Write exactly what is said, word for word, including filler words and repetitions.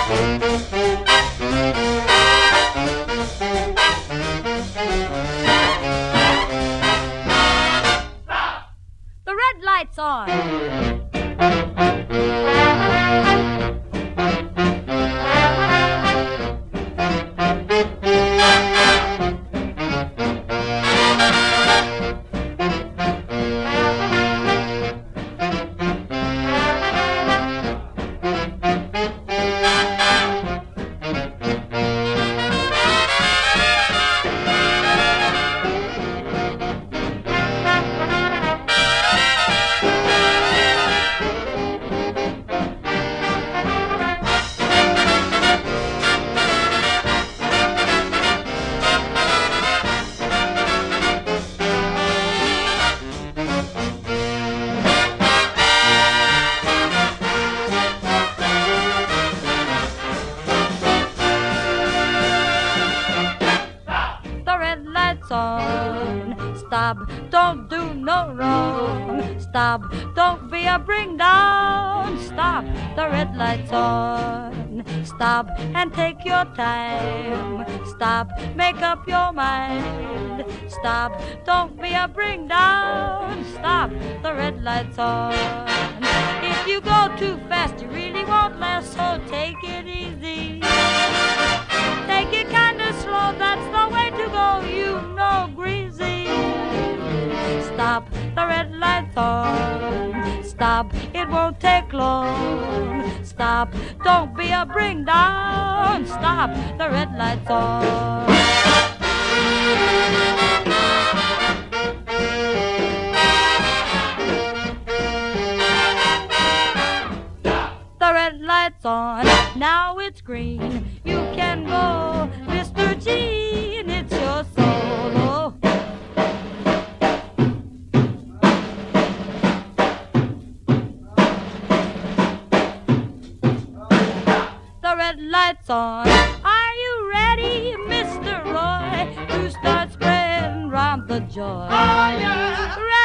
The red light's on. The red light's on. Stop, don't do no wrong. Stop, don't be a bring down. Stop, the red light's on. Stop and take your time. Stop, make up your mind. Stop, don't be a bring down. Stop, the red light's on. If you go too fast, you really won't last, so take it easy. Take it kinda slow, that's the way to go, you know, greasy. Stop, the red light's on. Stop, it won't take long. Stop, don't be a bring down. Stop, the red light's on. The red light's on, now it's green. You can go, Mister Gene, it's your solo. The red light's on. Are you ready, Mister Roy, to start spreading round the joy? Oh, yeah.